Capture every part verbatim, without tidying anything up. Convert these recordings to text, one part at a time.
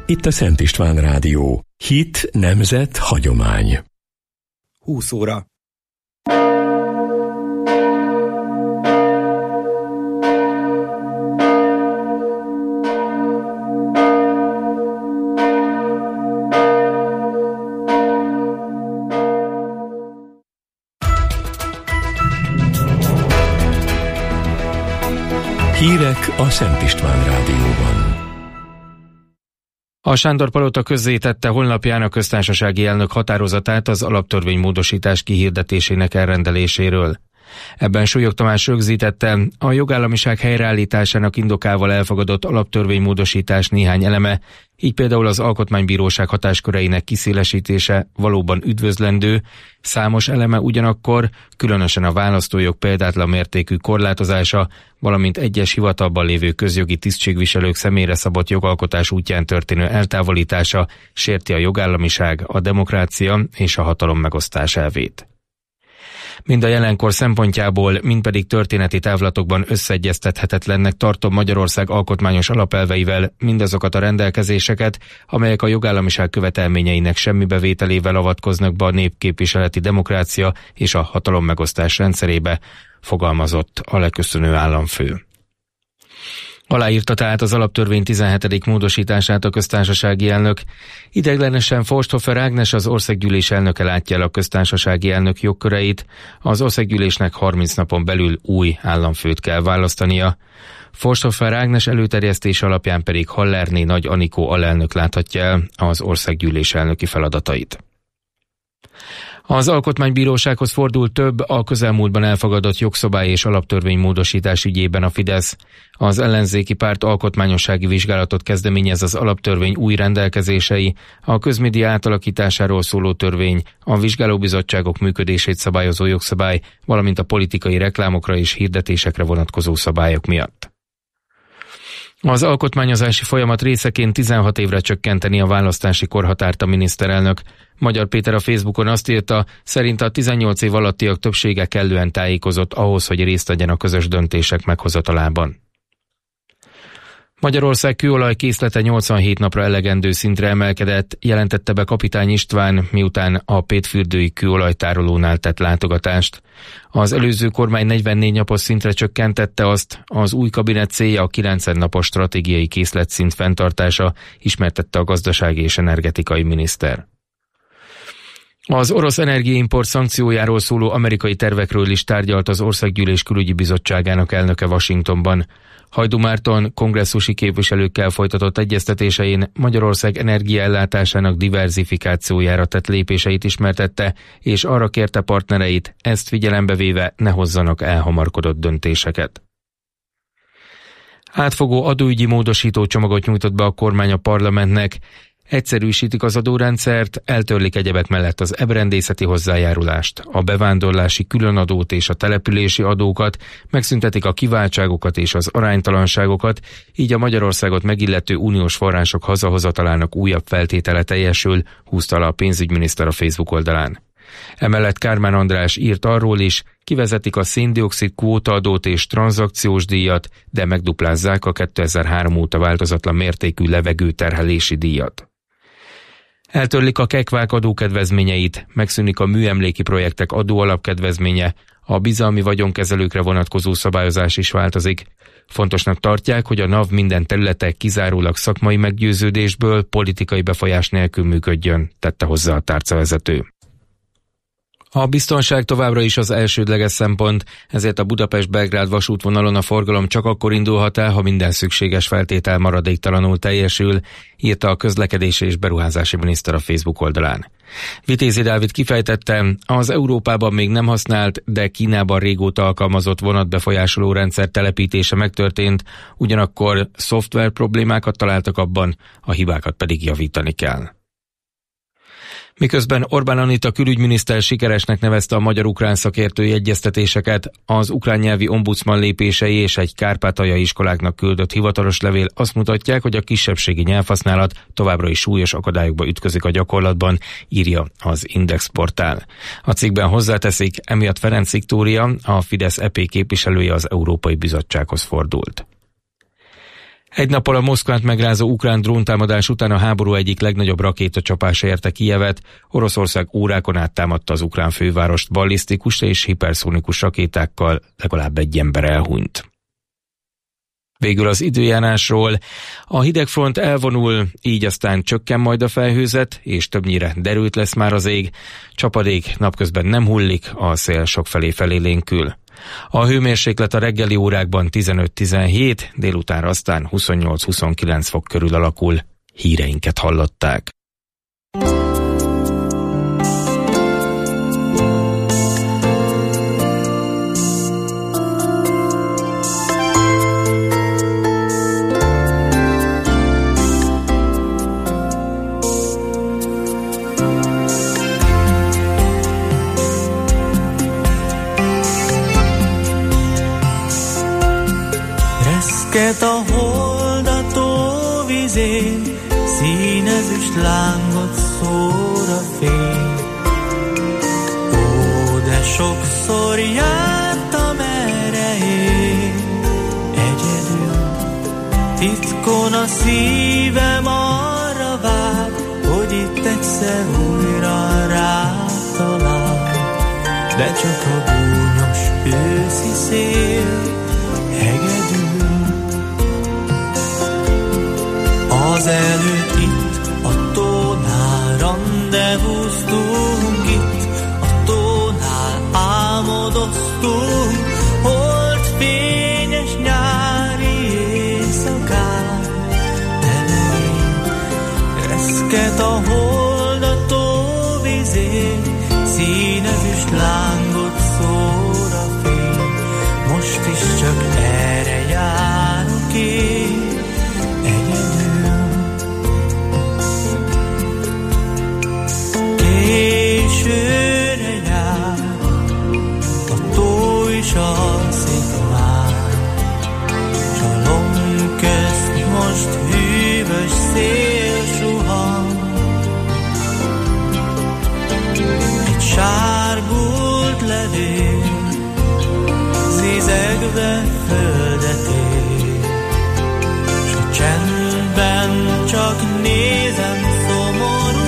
itt a Szent István Rádió. Hit, nemzet, hagyomány. húsz óra. Hírek a Szent István Rádióban. A Sándor Palota közzétette honlapján a köztársasági elnök határozatát az alaptörvénymódosítás kihirdetésének elrendeléséről. Ebben Súlyog Tamás rögzítette, a jogállamiság helyreállításának indokával elfogadott alaptörvénymódosítás néhány eleme, így például az Alkotmánybíróság hatásköreinek kiszélesítése valóban üdvözlendő, számos eleme ugyanakkor, különösen a választójog példátlan mértékű korlátozása, valamint egyes hivatalban lévő közjogi tisztségviselők személyre szabott jogalkotás útján történő eltávolítása sérti a jogállamiság, a demokrácia és a hatalom megosztás elvét. Mind a jelenkor szempontjából, mind pedig történeti távlatokban összeegyeztethetetlennek tartom Magyarország alkotmányos alapelveivel mindazokat a rendelkezéseket, amelyek a jogállamiság követelményeinek semmibevételével avatkoznak be a népképviseleti demokrácia és a hatalommegosztás rendszerébe, fogalmazott a leköszönő államfő. Aláírta tehát az alaptörvény tizenhetedik módosítását a köztársasági elnök. Ideiglenesen Forsthofer Ágnes, az országgyűlés elnöke látja el a köztársasági elnök jogköreit, az országgyűlésnek harminc napon belül új államfőt kell választania. Forsthofer Ágnes előterjesztés alapján pedig Hallerné Nagy Anikó alelnök láthatja el az országgyűlés elnöki feladatait. Az Alkotmánybírósághoz fordult több a közelmúltban elfogadott jogszabály és alaptörvénymódosítás ügyében a Fidesz. Az ellenzéki párt alkotmányossági vizsgálatot kezdeményez az alaptörvény új rendelkezései, a közmédia átalakításáról szóló törvény, a vizsgálóbizottságok működését szabályozó jogszabály, valamint a politikai reklámokra és hirdetésekre vonatkozó szabályok miatt. Az alkotmányozási folyamat részeként tizenhat évre csökkenteni a választási korhatárt a miniszterelnök. Magyar Péter a Facebookon azt írta, szerint a tizennyolc év alattiak többsége kellően tájékozott ahhoz, hogy részt vegyen a közös döntések meghozatalában. Magyarország kőolajkészlete nyolcvanhét napra elegendő szintre emelkedett, jelentette be Kapitány István, miután a pétfürdői kőolajtárolónál tett látogatást. Az előző kormány negyvennégy napos szintre csökkentette azt, az új kabinet célja a kilencven napos stratégiai készletszint fenntartása, ismertette a gazdasági és energetikai miniszter. Az orosz energiaimport szankciójáról szóló amerikai tervekről is tárgyalt az Országgyűlés Külügyi Bizottságának elnöke Washingtonban. Hajdú Márton kongresszusi képviselőkkel folytatott egyeztetésein Magyarország energiaellátásának diverzifikációjára tett lépéseit ismertette, és arra kérte partnereit, ezt figyelembe véve ne hozzanak elhamarkodott döntéseket. Átfogó adóügyi módosító csomagot nyújtott be a kormány a parlamentnek. Egyszerűsítik az adórendszert, eltörlik egyebek mellett az ebrendészeti hozzájárulást, a bevándorlási különadót és a települési adókat, megszüntetik a kiváltságokat és az aránytalanságokat, így a Magyarországot megillető uniós források hazahozatalának újabb feltétele teljesül, húzta alá a pénzügyminiszter a Facebook oldalán. Emellett Kármán András írt arról is, kivezetik a széndioxid kvótaadót és tranzakciós díjat, de megduplázzák a kétezer-három óta változatlan mértékű levegőterhelési díjat. Eltörlik a kekvák adókedvezményeit, megszűnik a műemléki projektek adóalapkedvezménye, a bizalmi vagyonkezelőkre vonatkozó szabályozás is változik. Fontosnak tartják, hogy a NAV minden területe kizárólag szakmai meggyőződésből, politikai befolyás nélkül működjön, tette hozzá a tárcavezető. A biztonság továbbra is az elsődleges szempont, ezért a Budapest-Belgrád vasútvonalon a forgalom csak akkor indulhat el, ha minden szükséges feltétel maradéktalanul teljesül, írta a közlekedési és beruházási miniszter a Facebook oldalán. Vitézi Dávid kifejtette, az Európában még nem használt, de Kínában régóta alkalmazott vonatbefolyásoló rendszer telepítése megtörtént, ugyanakkor szoftver problémákat találtak abban, a hibákat pedig javítani kell. Miközben Orbán Anita külügyminiszter sikeresnek nevezte a magyar-ukrán szakértői egyeztetéseket, az ukrán nyelvi ombudsman lépései és egy kárpátaljai iskoláknak küldött hivatalos levél azt mutatják, hogy a kisebbségi nyelvhasználat továbbra is súlyos akadályokba ütközik a gyakorlatban, írja az Index portál. A cikkben hozzáteszik, emiatt Ferenc Viktória, a Fidesz é pé képviselője az Európai Bizottsághoz fordult. Egy nappal a Moszkvát megrázó ukrán dróntámadás után a háború egyik legnagyobb rakétacsapása érte Kijevet. Oroszország órákon át támadta az ukrán fővárost ballisztikus és hiperszónikus rakétákkal, legalább egy ember elhunyt. Végül az időjárásról. A hidegfront elvonul, így aztán csökken majd a felhőzet, és többnyire derült lesz már az ég. Csapadék napközben nem hullik, a szél sokfelé felélénkül. A hőmérséklet a reggeli órákban tizenöt-tizenhét, délután aztán huszonnyolc-huszonkilenc fok körül alakul. Híreinket hallották. Reszket a hold a tóvizén, színezüst lángot szór a fény. Ó, de sokszor jártam erre én, egyedül. Titkon a szívem arra vár, hogy itt egyszer újra rátalál. De csak a gúnyos őszi szél hegedül. Az előtt itt a tónál randevúztunk, itt a tónál álmodoztunk, holdfényes nyári éjszakán. De nem reszket a hold a tóvizén, színezüst lángot szór a fény. Most is csak erre járok én, későre jár, a tó is alszik már, s a lomb közt most hűvös szél suhan. Egy sárgult levél zizegve földet ér, s a csendben csak nézem szomorúan.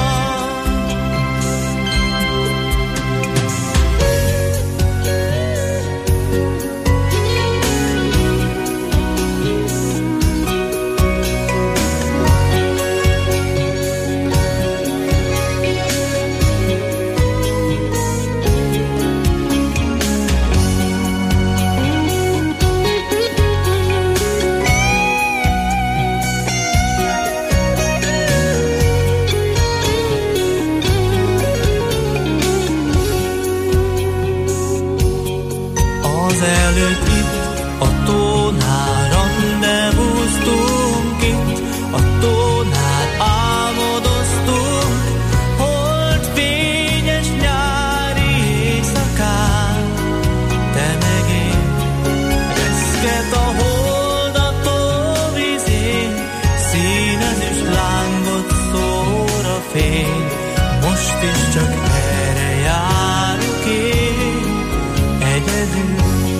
Előtt itt a tónál randevúztunk, itt a tónál álmodoztunk, holdfényes nyári éjszakán. Te meg én, reszket a hold a tóvizén, színezüst lángot szór a fény. Most is csak erre járok én, egyedül.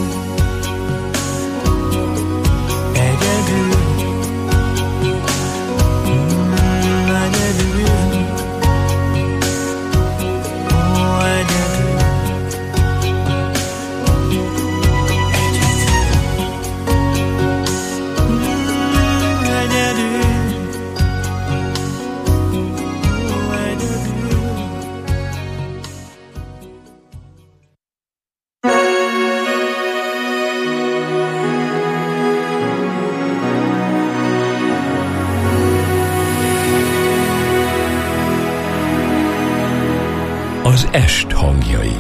Az est hangjai.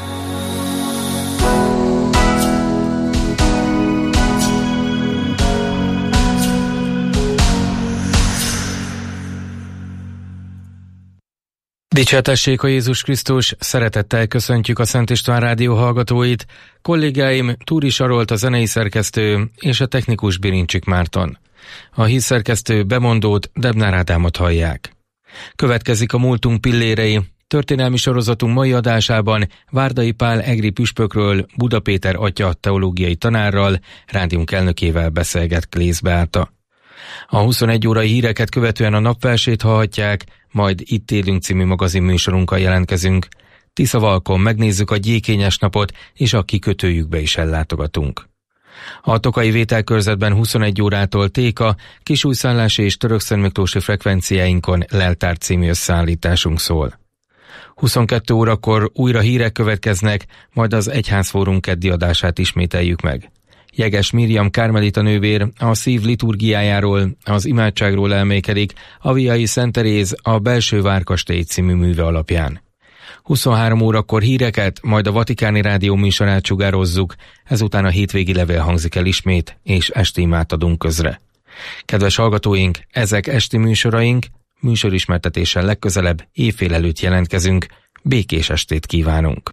Dicsértessék a Jézus Krisztus, szeretettel köszöntjük a Szent István Rádió hallgatóit, kollégáim Túri Sarolt a zenei szerkesztő és a technikus Birincsik Márton. A hírszerkesztő bemondót, Debnár Ádámot hallják. Következik a múltunk pillérei. Történelmi sorozatunk mai adásában Várdai Pál egri püspökről, Buda Péter atya teológiai tanárral, rádiónk elnökével beszélget Klész Beáta. A huszonegy órai híreket követően a napfelsét hallhatják, majd Itt élünk című magazin műsorunkkal jelentkezünk. Tiszavalkon megnézzük a gyékényes napot, és a kikötőjükbe is ellátogatunk. A tokaji vételkörzetben huszonegy órától Téka, kisújszállási és törökszentmiklósi frekvenciáinkon Leltár című összeállításunk szól. huszonkettő órakor újra hírek következnek, majd az Egyházfórum keddi adását ismételjük meg. Jeges Miriam kármelita nővér a szív liturgiájáról, az imádságról elmékedik a Viai Szent Teréz a Belső Várkastély című műve alapján. huszonhárom órakor híreket, majd a Vatikáni Rádió műsorát sugározzuk, ezután a hétvégi levél hangzik el ismét, és esti imát adunk közre. Kedves hallgatóink, ezek esti műsoraink, műsorismertetéssel legközelebb éjfél előtt jelentkezünk, békés estét kívánunk!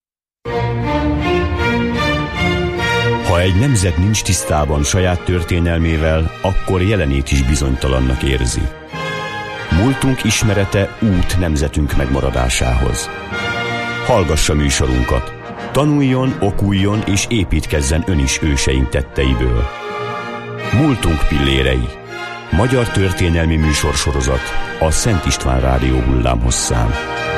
Ha egy nemzet nincs tisztában saját történelmével, akkor jelenét is bizonytalannak érzi. Múltunk ismerete út nemzetünk megmaradásához. Hallgassa műsorunkat. Tanuljon, okuljon és építkezzen ön is őseink tetteiből. Múltunk pillérei. Magyar történelmi műsorsorozat a Szent István Rádió hullámhosszán.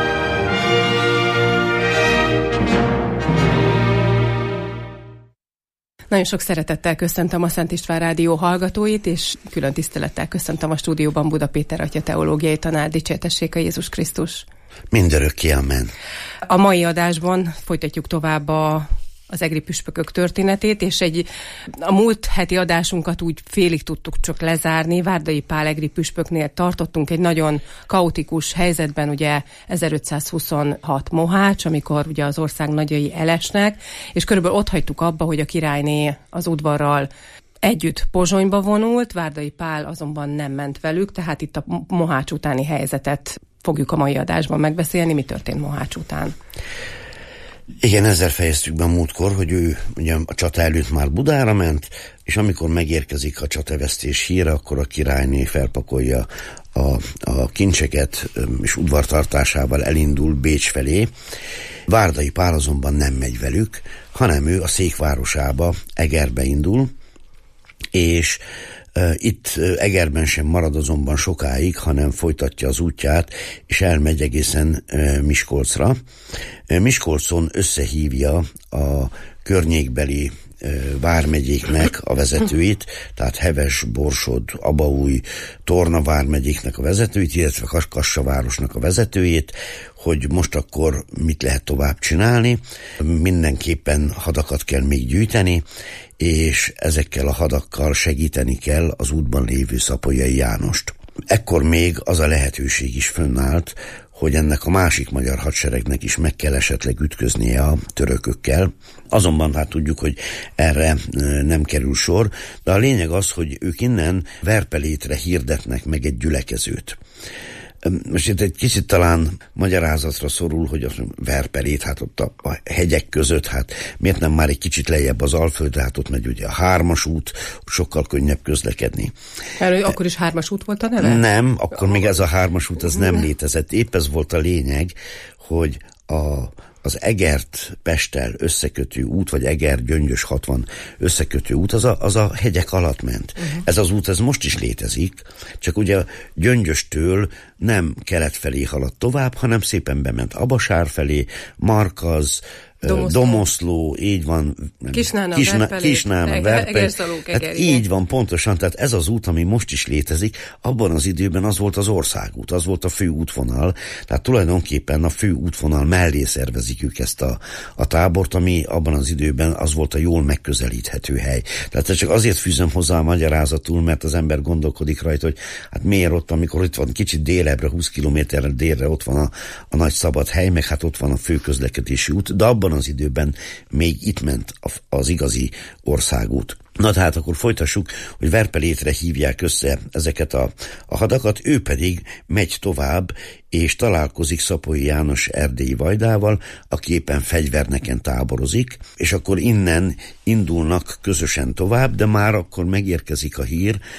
Nagyon sok szeretettel köszöntöm a Szent István Rádió hallgatóit, és külön tisztelettel köszöntöm a stúdióban Buda Péter atya teológiai tanár. Dicsértessék a Jézus Krisztus! Mindörökké, amen! A mai adásban folytatjuk tovább a az egri püspökök történetét, és egy, a múlt heti adásunkat úgy félig tudtuk csak lezárni. Várdai Pál egri püspöknél tartottunk egy nagyon kaotikus helyzetben, ugye ezerötszázhuszonhat Mohács, amikor ugye az ország nagyjai elesnek, és körülbelül ott hagytuk abba, hogy a királyné az udvarral együtt Pozsonyba vonult, Várdai Pál azonban nem ment velük, tehát itt a Mohács utáni helyzetet fogjuk a mai adásban megbeszélni. Mi történt Mohács után? Igen, ezzel fejeztük be a múltkor, hogy ő ugye a csata előtt már Budára ment, és amikor megérkezik a csatavesztés híre, akkor a királyné felpakolja a, a kincseket, és udvartartásával elindul Bécs felé. Várdai Pál azonban nem megy velük, hanem ő a székvárosába, Egerbe indul, és Uh, itt uh, Egerben sem marad azonban sokáig, hanem folytatja az útját, és elmegy egészen uh, Miskolcra. Uh, Miskolcon összehívja a környékbeli uh, vármegyéknek a vezetőit, tehát Heves, Borsod, Abaúj, Torna vármegyéknek a vezetőit, illetve Kassa városnak a vezetőjét, hogy most akkor mit lehet tovább csinálni. Mindenképpen hadakat kell még gyűjteni, és ezekkel a hadakkal segíteni kell az útban lévő Szapolyai Jánost. Ekkor még az a lehetőség is fönnállt, hogy ennek a másik magyar hadseregnek is meg kell esetleg ütköznie a törökökkel. Azonban hát tudjuk, hogy erre nem kerül sor, de a lényeg az, hogy ők innen Verpelétre hirdetnek meg egy gyülekezőt. Most itt egy kicsit talán magyarázatra szorul, hogy azt mondom, Verpelét, hát ott a, a hegyek között, hát miért nem már egy kicsit lejjebb az Alföldre, hát ott megy ugye a hármas út, sokkal könnyebb közlekedni. Erről akkor is hármas út volt a neve? Nem, akkor még ez a hármas út, az nem létezett. Épp ez volt a lényeg, hogy a az Egert-Pesttel összekötő út, vagy Eger-Gyöngyös hatvan összekötő út, az a, az a hegyek alatt ment. Uh-huh. Ez az út, ez most is létezik, csak ugye Gyöngyöstől nem kelet felé haladt tovább, hanem szépen bement Abasár felé, Markaz, Domoszló, Domoszló, így van, Kisnána, Kisna, Verpelét, Kisnána, Verpelét, hát így van, pontosan, tehát ez az út, ami most is létezik, abban az időben az volt az országút, az volt a fő útvonal, tehát tulajdonképpen a fő útvonal mellé szervezik ők ezt a, a tábort, ami abban az időben az volt a jól megközelíthető hely. Tehát csak azért fűzöm hozzá a magyarázatul, mert az ember gondolkodik rajta, hogy hát miért ott, amikor itt van kicsit délebbre, húsz kilométerre délre ott van a, a nagy szabad hely, meg hát ott van a fő közlekedési út, de abban az időben még itt ment az igazi országút. Na tehát akkor folytassuk, hogy Verpelétre hívják össze ezeket a, a hadakat, ő pedig megy tovább, és találkozik Szapolyai János erdélyi vajdával, aki éppen fegyverneken táborozik, és akkor innen indulnak közösen tovább, de már akkor megérkezik a hír,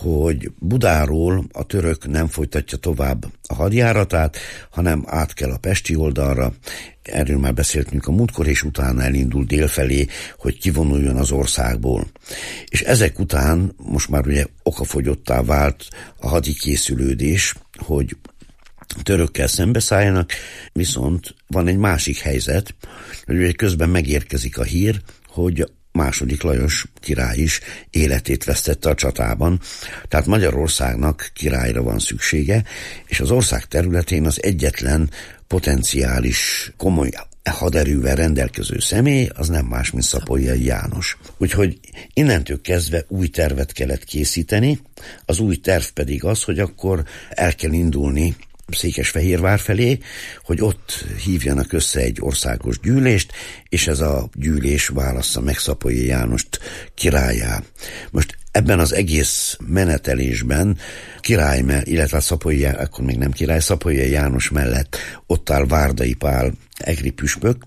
hogy Budáról a török nem folytatja tovább a hadjáratát, hanem át kell a pesti oldalra. Erről már beszéltünk a múltkor, és utána elindul délfelé, hogy kivonuljon az országból. És ezek után most már ugye okafogyottá vált a hadikészülődés, hogy törökkel szembeszálljanak, viszont van egy másik helyzet, hogy közben megérkezik a hír, hogy második Lajos király is életét vesztette a csatában, tehát Magyarországnak királyra van szüksége, és az ország területén az egyetlen potenciális komoly haderővel rendelkező személy az nem más, mint Szapolyai János. Úgyhogy innentől kezdve új tervet kellett készíteni, az új terv pedig az, hogy akkor el kell indulni Székesfehérvár felé, hogy ott hívjanak össze egy országos gyűlést, és ez a gyűlés válassza meg Szapolyai Jánost királlyá. Most ebben az egész menetelésben király, illetve Szapolyai, akkor még nem király, Szapolyai János mellett ott áll Várdai Pál egri püspök,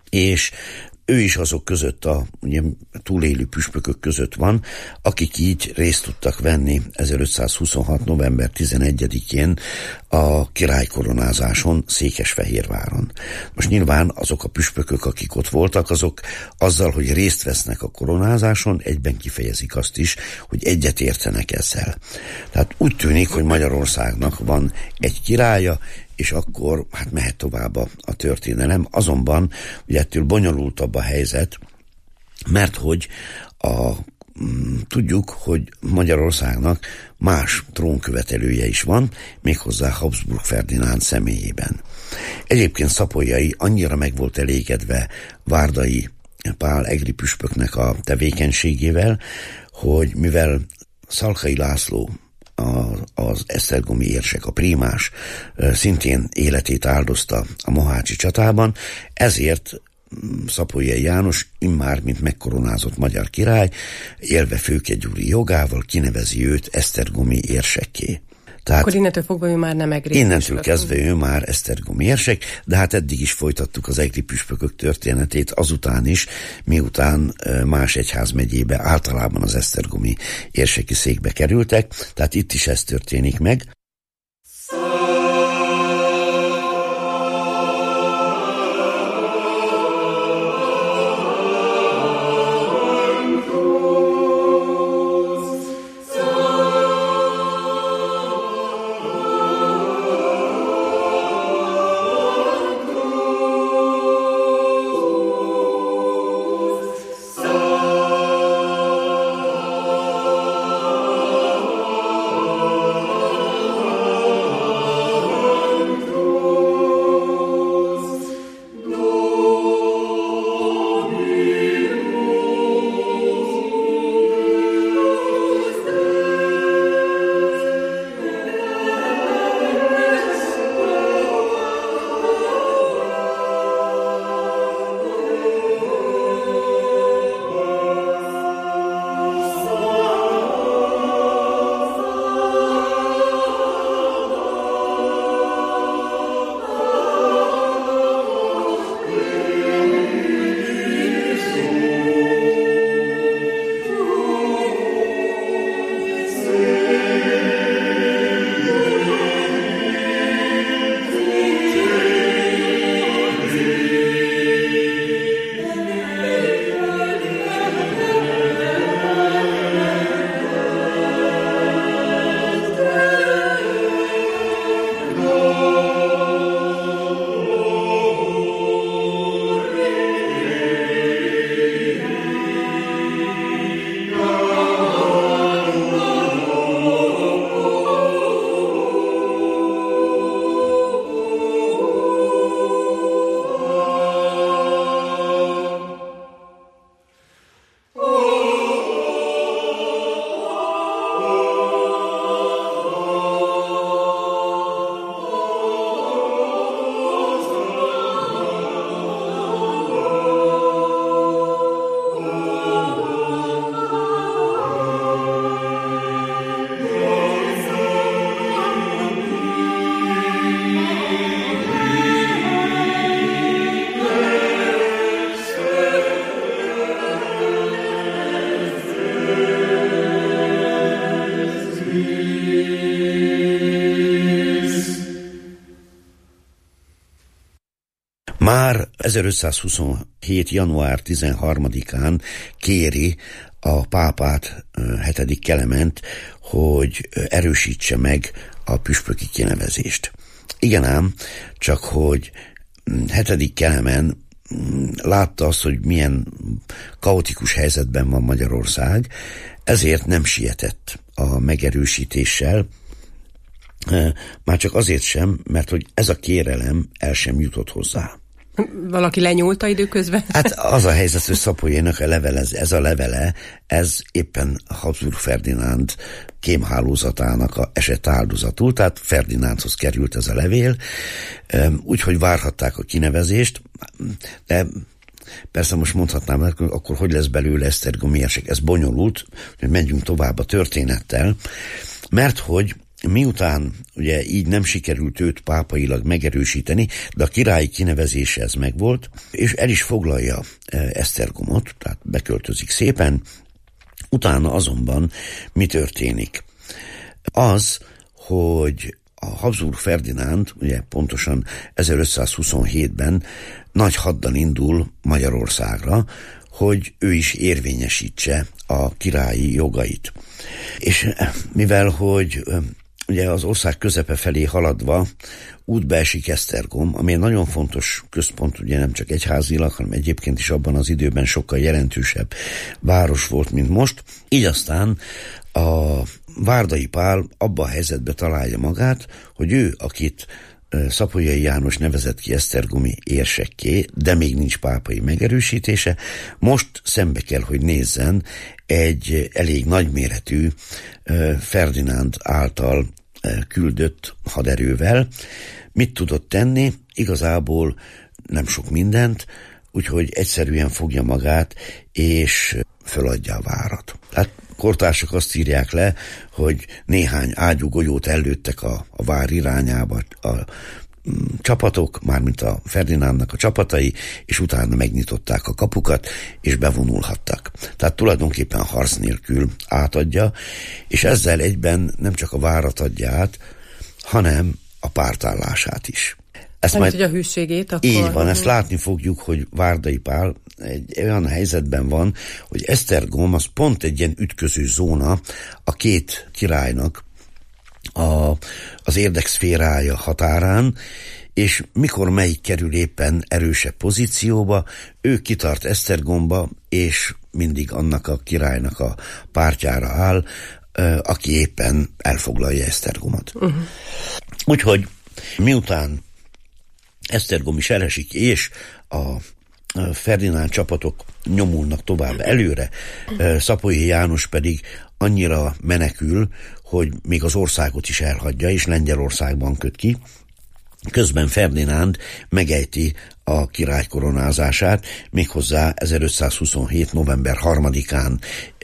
és ő is azok között, a ugye, túlélő püspökök között van, akik így részt tudtak venni ezerötszázhuszonhat. november tizenegyedikén a királykoronázáson Székesfehérváron. Most nyilván azok a püspökök, akik ott voltak, azok azzal, hogy részt vesznek a koronázáson, egyben kifejezik azt is, hogy egyet értenek ezzel. Tehát úgy tűnik, hogy Magyarországnak van egy királya, és akkor hát mehet tovább a, a történelem. Azonban ugye ettől bonyolultabb a helyzet, mert hogy a, m, tudjuk, hogy Magyarországnak más trónkövetelője is van, méghozzá Habsburg Ferdinánd személyében. Egyébként Szapolyai annyira meg volt elégedve Várdai Pál egri püspöknek a tevékenységével, hogy mivel Szalkai László az esztergomi érsek, a prímás szintén életét áldozta a mohácsi csatában, ezért Szapolyai János immár, mint megkoronázott magyar király, élve főkegyúri jogával kinevezi őt esztergomi érsekké. Tehát akkor innentől fogva ő már nem egri Innentől püspök. kezdve ő már esztergomi érsek, de hát eddig is folytattuk az egri püspökök történetét, azután is, miután más egyházmegyébe általában az esztergomi érseki székbe kerültek, tehát itt is ez történik meg. már ezerötszázhuszonhét. január tizenharmadikán kéri a pápát, hetedik Klement, hogy erősítse meg a püspöki kinevezést. Igen ám, csak hogy hetedik Kelemen látta azt, hogy milyen kaotikus helyzetben van Magyarország, ezért nem sietett a megerősítéssel, már csak azért sem, mert hogy ez a kérelem el sem jutott hozzá. Valaki lenyúlta időközben? Hát az a helyzet, hogy Szapolyinak a levele, ez a levele, ez éppen Habsburg Ferdinánd kémhálózatának a esett áldozatul, tehát Ferdinándhoz került ez a levél, úgyhogy várhatták a kinevezést, de persze most mondhatnám, akkor hogy lesz belőle esztergomi érsek, ez bonyolult, hogy menjünk tovább a történettel, mert hogy miután ugye így nem sikerült őt pápailag megerősíteni, de a királyi kinevezése ez megvolt, és el is foglalja Esztergomot, tehát beköltözik szépen, utána azonban mi történik? Az, hogy a Habsburg Ferdinánd, ugye pontosan ezerötszázhuszonhétben nagy haddal indul Magyarországra, hogy ő is érvényesítse a királyi jogait. És mivel, hogy ugye az ország közepe felé haladva útbe esik Esztergom, ami egy nagyon fontos központ, ugye nem csak egyházilag, hanem egyébként is abban az időben sokkal jelentősebb város volt, mint most. Így aztán a Várdai Pál abban a helyzetben találja magát, hogy ő, akit Szapolyai János nevezett ki esztergomi érsekké, de még nincs pápai megerősítése, most szembe kell, hogy nézzen egy elég nagyméretű Ferdinánd által küldött haderővel. Mit tudott tenni? Igazából nem sok mindent, úgyhogy egyszerűen fogja magát, és föladja a várat. Hát kortársak azt írják le, hogy néhány ágyúgolyót ellőttek a, a vár irányába a, a csapatok, mármint a Ferdinándnak a csapatai, és utána megnyitották a kapukat, és bevonulhattak. Tehát tulajdonképpen harc nélkül átadja, és ezzel egyben nem csak a várat adja át, hanem a pártállását is. Ezt majd, hogy a hűségét, akkor... Így van, ezt látni fogjuk, hogy Várdai Pál egy olyan helyzetben van, hogy Esztergom az pont egy ilyen ütköző zóna a két királynak a, az érdekszférája határán, és mikor melyik kerül éppen erősebb pozícióba, ő kitart Esztergomba, és mindig annak a királynak a pártjára áll, aki éppen elfoglalja Esztergomot. Uh-huh. Úgyhogy miután Esztergom is elesik, és a Ferdinánd csapatok nyomulnak tovább előre, Szapolyai János pedig annyira menekül, hogy még az országot is elhagyja, és Lengyelországban köt ki. Közben Ferdinánd megejti a király koronázását, méghozzá ezerötszázhuszonhét. november harmadikán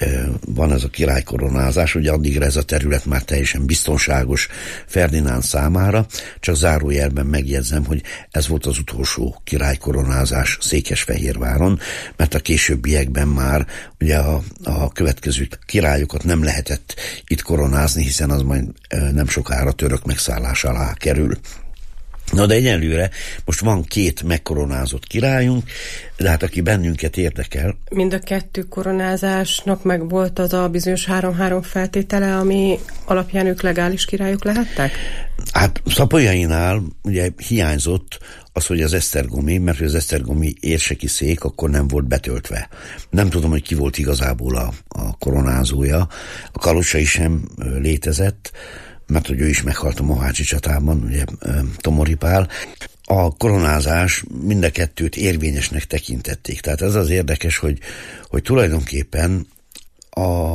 van ez a király koronázás, ugye addigra ez a terület már teljesen biztonságos Ferdinánd számára, csak zárójelben megjegyzem, hogy ez volt az utolsó király koronázás Székesfehérváron, mert a későbbiekben már ugye a, a következő királyokat nem lehetett itt koronázni, hiszen az majd nem sokára török megszállás alá kerül. Na de egyenlőre most van két megkoronázott királyunk, de hát aki bennünket érdekel. Mind a kettő koronázásnak meg volt az a bizonyos három-három feltétele, ami alapján ők legális királyok lehettek? Hát Szapolyainál ugye hiányzott az, hogy az esztergomi, mert az esztergomi érseki szék akkor nem volt betöltve. Nem tudom, hogy ki volt igazából a, a koronázója. A kalocsai sem létezett, mert hogy ő is meghalt a Mohácsi csatában, ugye Tomori Pál. A koronázás mind a kettőt érvényesnek tekintették. Tehát ez az érdekes, hogy, hogy tulajdonképpen a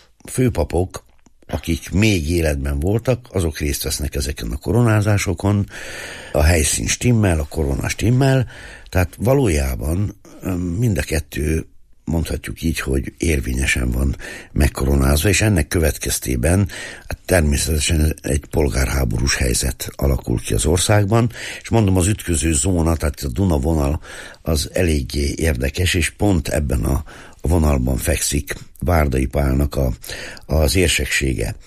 főpapok, akik még életben voltak, azok részt vesznek ezeken a koronázásokon, a helyszín stimmel, a korona stimmel, tehát valójában mind a kettő, mondhatjuk így, hogy érvényesen van megkoronázva, és ennek következtében hát természetesen egy polgárháborús helyzet alakul ki az országban, és mondom, az ütköző zóna, tehát a Duna vonal az eléggé érdekes, és pont ebben a vonalban fekszik Várdai Pálnak a, az érseksége.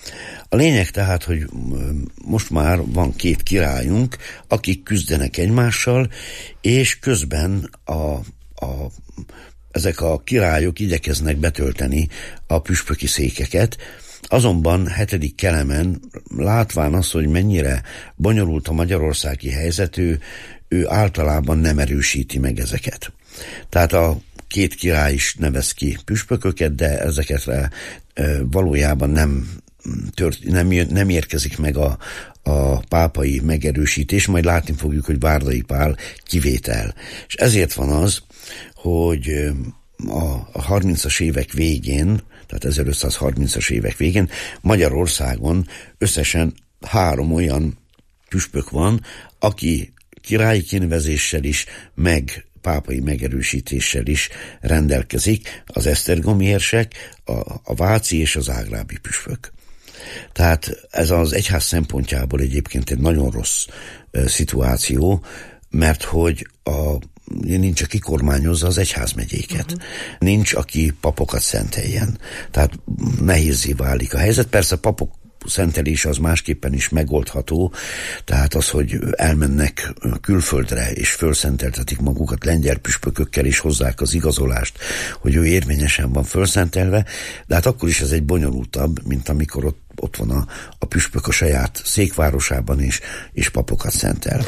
A lényeg tehát, hogy most már van két királyunk, akik küzdenek egymással, és közben a, a, ezek a királyok igyekeznek betölteni a püspöki székeket. Azonban hetedik Kelemen, látván azt, hogy mennyire bonyolult a magyarországi helyzet, ő, ő általában nem erősíti meg ezeket. Tehát a két király is nevez ki püspököket, de ezeket e, valójában nem, tört, nem, nem érkezik meg a, a pápai megerősítés, majd látni fogjuk, hogy Várdai Pál kivétel. És ezért van az, hogy a harmincas évek végén, tehát ezerötszázharmincas évek végén Magyarországon összesen három olyan püspök van, aki királyi kinevezéssel is, meg pápai megerősítéssel is rendelkezik, az esztergomi érsek, a, a váci és az ágrábi püspök. Tehát ez az egyház szempontjából egyébként egy nagyon rossz uh, szituáció, mert hogy a nincs, aki kormányozza az egyházmegyéket. Uh-huh. Nincs, aki papokat szenteljen. Tehát nehézzé válik a helyzet. Persze papok szentelés az másképpen is megoldható, tehát az, hogy elmennek külföldre és fölszenteltetik magukat lengyel püspökökkel és hozzák az igazolást, hogy ő érvényesen van fölszentelve, de hát akkor is ez egy bonyolultabb, mint amikor ott, ott van a, a püspök a saját székvárosában és, és papokat szentel.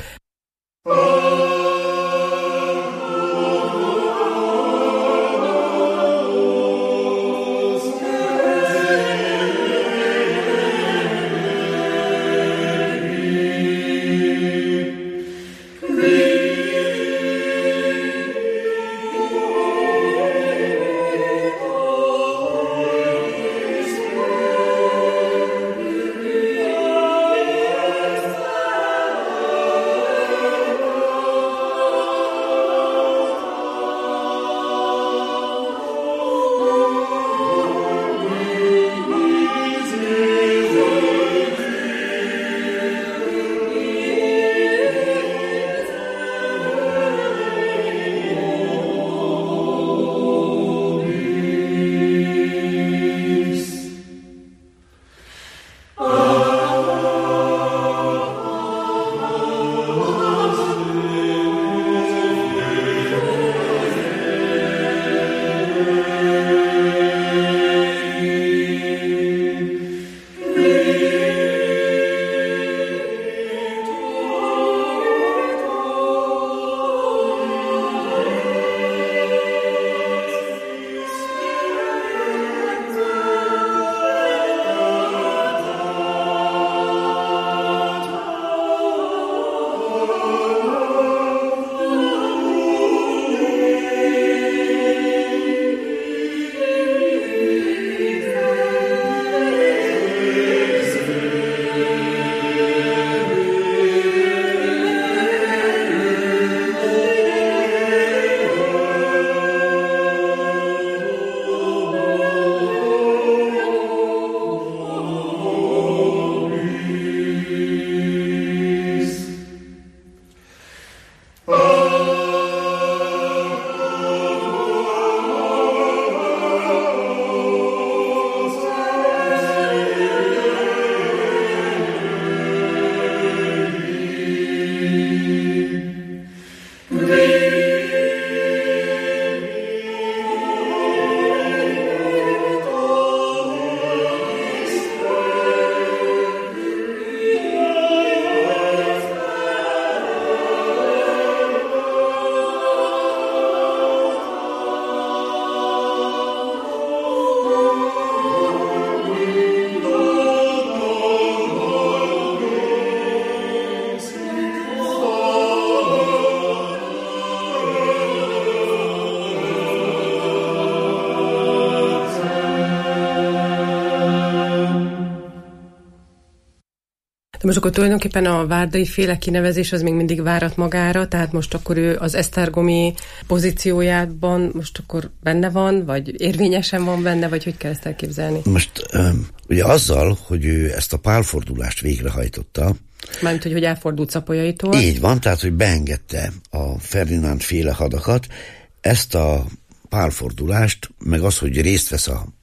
De most akkor tulajdonképpen a várdai féle kinevezés az még mindig várat magára, tehát most akkor ő az esztergomi pozíciójában most akkor benne van, vagy érvényesen van benne, vagy hogy kell ezt elképzelni? Most um, ugye azzal, hogy ő ezt a pálfordulást végrehajtotta, mármint, hogy, hogy elfordult Szapolyaitól. Így van, tehát, hogy beengedte a Ferdinánd féle hadakat, ezt a pálfordulást, meg az, hogy részt vesz a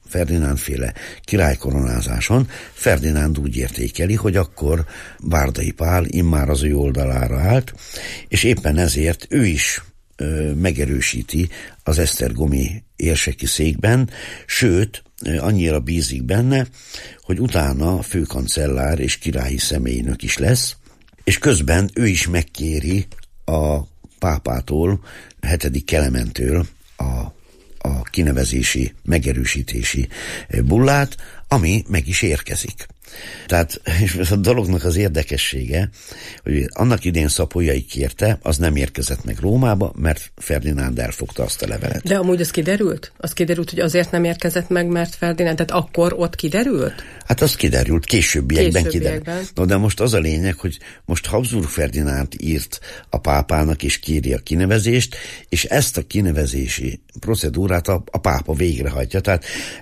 Ferdinánd-féle királykoronázáson Ferdinánd úgy értékeli, hogy akkor Várdai Pál immár az ő oldalára állt, és éppen ezért ő is ö, megerősíti az esztergomi érseki székben, sőt, ö, annyira bízik benne, hogy utána főkancellár és királyi személynök is lesz, és közben ő is megkéri a pápától, hetedik Kelementől a a kinevezési, megerősítési bullát, ami meg is érkezik. Tehát és a dolognak az érdekessége, hogy annak idén Szapolyai kérte, az nem érkezett meg Rómába, mert Ferdinánd elfogta azt a levelet. De amúgy az kiderült? Az kiderült, hogy azért nem érkezett meg, mert Ferdinánd, tehát akkor ott kiderült? Hát az kiderült, későbbiekben, későbbiekben kiderült. No, de most az a lényeg, hogy most Habsburg Ferdinánd írt a pápának és kéri a kinevezést, és ezt a kinevezési procedúrát a, a pápa végrehajtja. Tehát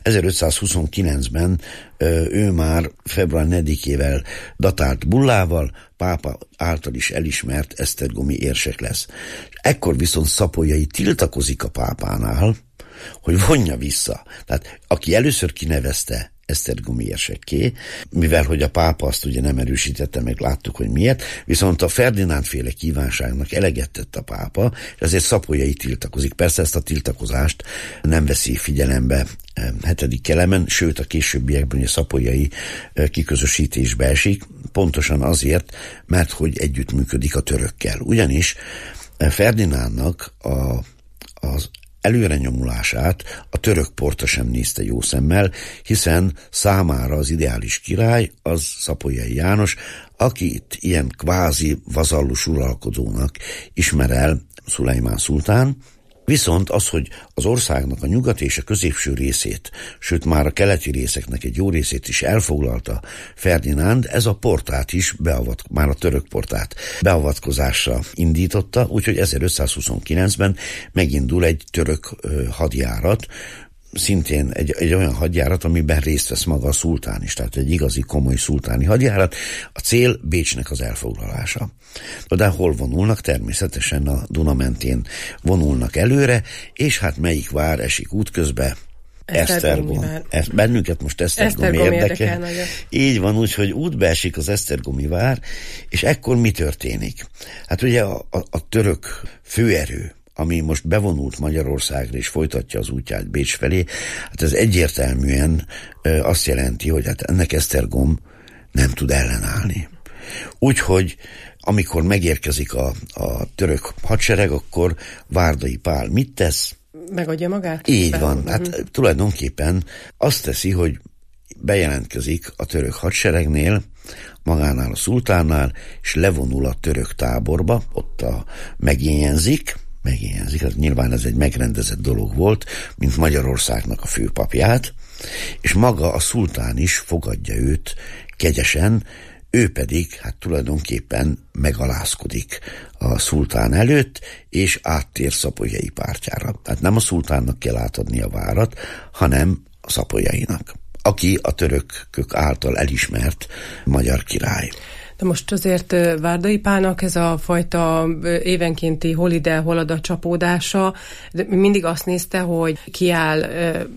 ezerötszázhuszonkilencben ő már február negyedikével datált bullával pápa által is elismert esztergomi érsek lesz. Ekkor viszont Szapolyai tiltakozik a pápánál, hogy vonja vissza. Tehát aki először kinevezte esztergomi érsekké, mivel hogy a pápa azt ugye nem erősítette, meg láttuk, hogy miért, viszont a Ferdinánd-féle kívánságnak eleget tett a pápa, és ezért Szapolyai tiltakozik. Persze ezt a tiltakozást nem veszi figyelembe hetedik Kelemen, sőt a későbbiekben a Szapolyai kiközösítésbe esik, pontosan azért, mert hogy együttműködik a törökkel. Ugyanis Ferdinándnak a, az előrenyomulását a török porta sem nézte jó szemmel, hiszen számára az ideális király az Szapolyai János, akit ilyen kvázi vazallus uralkodónak ismer el Szulejmán szultán, viszont az, hogy az országnak a nyugat és a középső részét, sőt már a keleti részeknek egy jó részét is elfoglalta Ferdinánd, ez a portát is, beavat, már a török portát beavatkozásra indította, úgyhogy ezerötszázhuszonkilencben megindul egy török ö, hadjárat, szintén egy, egy olyan hadjárat, amiben részt vesz maga a szultán is, tehát egy igazi komoly szultáni hadjárat. A cél Bécsnek az elfoglalása. De hol vonulnak? Természetesen a Duna mentén vonulnak előre, és hát melyik vár esik útközbe? Esztergom. Ezt, bennünket most Esztergom érdekel. érdekel Így van, úgyhogy útbe esik az esztergomi vár, és ekkor mi történik? Hát ugye a, a, a török főerő, ami most bevonult Magyarországra és folytatja az útját Bécs felé, hát ez egyértelműen ö, azt jelenti, hogy hát ennek Esztergom nem tud ellenállni. Úgyhogy amikor megérkezik a, a török hadsereg, akkor Várdai Pál mit tesz? Megadja magát? Így Be- van. Hát uh-huh. tulajdonképpen azt teszi, hogy bejelentkezik a török hadseregnél, magánál a szultánnál, és levonul a török táborba, ott a megényenzik, megényenzik, hát nyilván ez egy megrendezett dolog volt, mint Magyarországnak a főpapját, és maga a szultán is fogadja őt kegyesen, ő pedig hát tulajdonképpen megalázkodik a szultán előtt, és áttér Szapolyai pártjára. Tehát nem a szultánnak kell átadni a várat, hanem a Szapolyainak, aki a törökök által elismert magyar király. De most azért Várdai Pálnak ez a fajta évenkénti hol ide, hol oda csapódása, de mindig azt nézte, hogy kiáll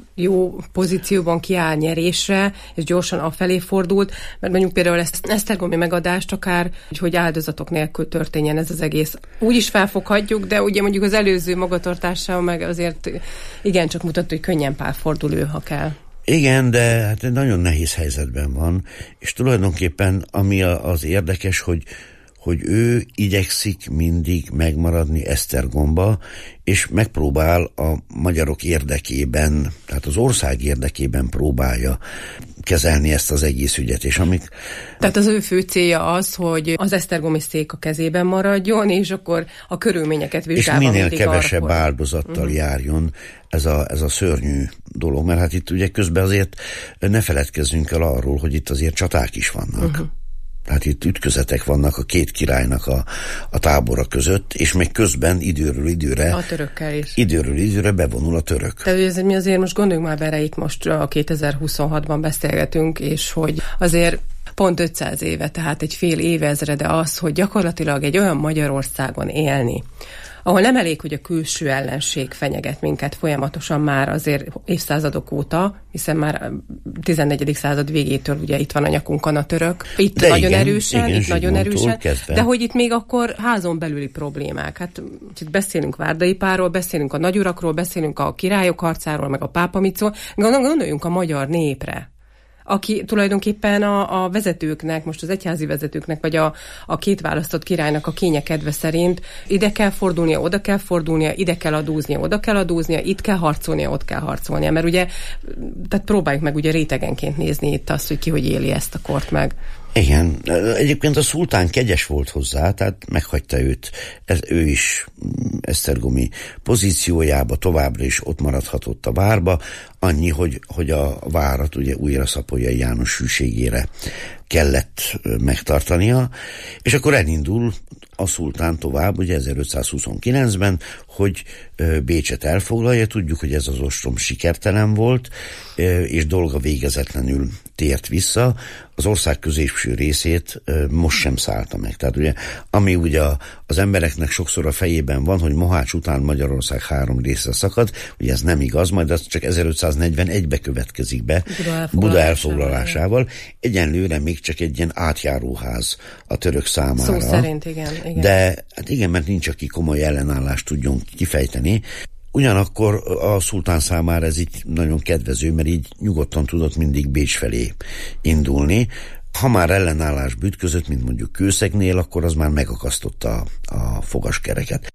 jó pozícióban, kiáll nyerésre, és gyorsan afelé fordult, mert mondjuk például ezt esztergomi megadást akár, hogy áldozatok nélkül történjen ez az egész. Úgy is felfoghatjuk, de ugye mondjuk az előző magatartása meg azért igencsak mutatja, hogy könnyen párfordul ő, ha kell. Igen, de hát egy nagyon nehéz helyzetben van, és tulajdonképpen ami az érdekes, hogy, hogy ő igyekszik mindig megmaradni Esztergomba, és megpróbál a magyarok érdekében, tehát az ország érdekében próbálja kezelni ezt az egész ügyet, és amik... Tehát az ő fő célja az, hogy az esztergomi szék a kezében maradjon, és akkor a körülményeket vizsgálva és minél mindig kevesebb arra, áldozattal uh-huh. járjon ez a, ez a szörnyű dolog, mert hát itt ugye közben azért ne feledkezzünk el arról, hogy itt azért csaták is vannak. Uh-huh. Tehát itt ütközetek vannak a két királynak a, a tábora között, és még közben időről időre a törökkel is. Időről időre bevonul a török. Tehát ez, mi azért most gondoljunk már bele, itt most a kétezer-huszonhatban beszélgetünk, és hogy azért pont ötszáz éve, tehát egy fél évezrede az, hogy gyakorlatilag egy olyan Magyarországon élni, ahol nem elég, hogy a külső ellenség fenyeget minket folyamatosan már azért évszázadok óta, hiszen már tizennegyedik század végétől ugye itt van a nyakunkon a török. Itt de nagyon igen, erősen, igen, itt nagyon erősen, kezdve. de hogy itt még akkor házon belüli problémák. Hát itt beszélünk Várdai Pálról, beszélünk a nagyurakról, beszélünk a királyok harcáról, meg a pápa mit szól. Gondoljunk a magyar népre, aki tulajdonképpen a, a vezetőknek, most az egyházi vezetőknek, vagy a, a két választott királynak a kénye kedve szerint ide kell fordulnia, oda kell fordulnia, ide kell adóznia, oda kell adóznia, itt kell harcolnia, ott kell harcolnia. Mert ugye, tehát próbáljuk meg ugye rétegenként nézni itt azt, hogy ki hogy éli ezt a kort meg. Igen, egyébként a szultán kegyes volt hozzá, tehát meghagyta őt, ez, ő is esztergomi pozíciójába továbbra is ott maradhatott a várba, annyi, hogy, hogy a várat ugye újra Szapolyai János hűségére kellett megtartania, és akkor elindul a szultán tovább, ugye ezerötszázhuszonkilencben, hogy Bécset elfoglalja. Tudjuk, hogy ez az ostrom sikertelen volt, és dolga végezetlenül tért vissza. Az ország középső részét most sem szállta meg. Tehát ugye, ami ugye az embereknek sokszor a fejében van, hogy Mohács után Magyarország három részre szakad, ugye ez nem igaz, majd az csak ezerötszáznegyvenegybe következik be Buda, Buda elfoglalásával. Egyenlőre még csak egy ilyen átjáróház a török számára. Szó szerint, igen. igen. De hát igen, mert nincs, aki komoly ellenállást tudjon kifejteni. Ugyanakkor a szultán számára ez így nagyon kedvező, mert így nyugodtan tudott mindig Bécs felé indulni. Ha már ellenállás bütközött, mint mondjuk Kőszegnél, akkor az már megakasztotta a fogaskereket.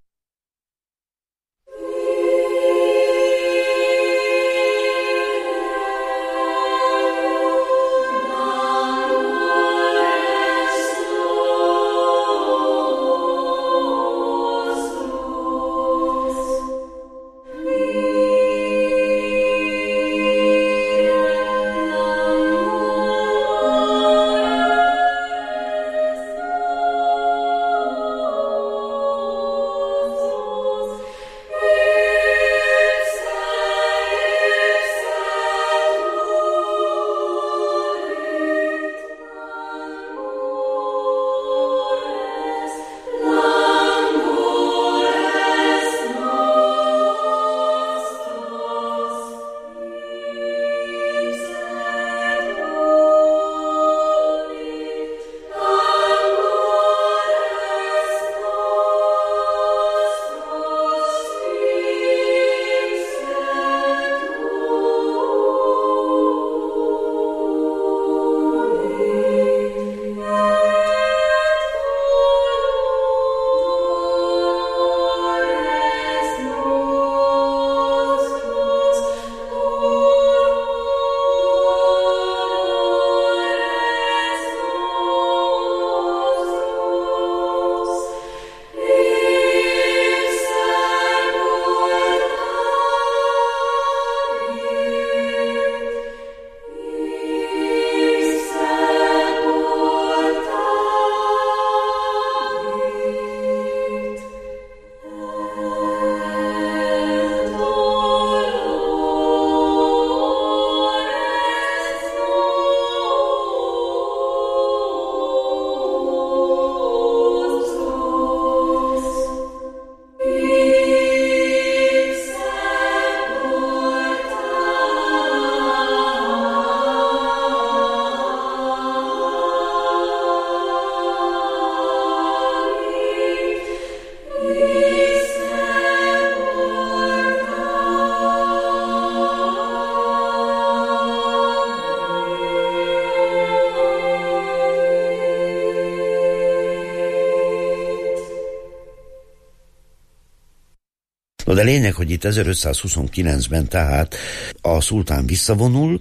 No, de lényeg, hogy itt ezerötszázhuszonkilencben tehát a szultán visszavonul,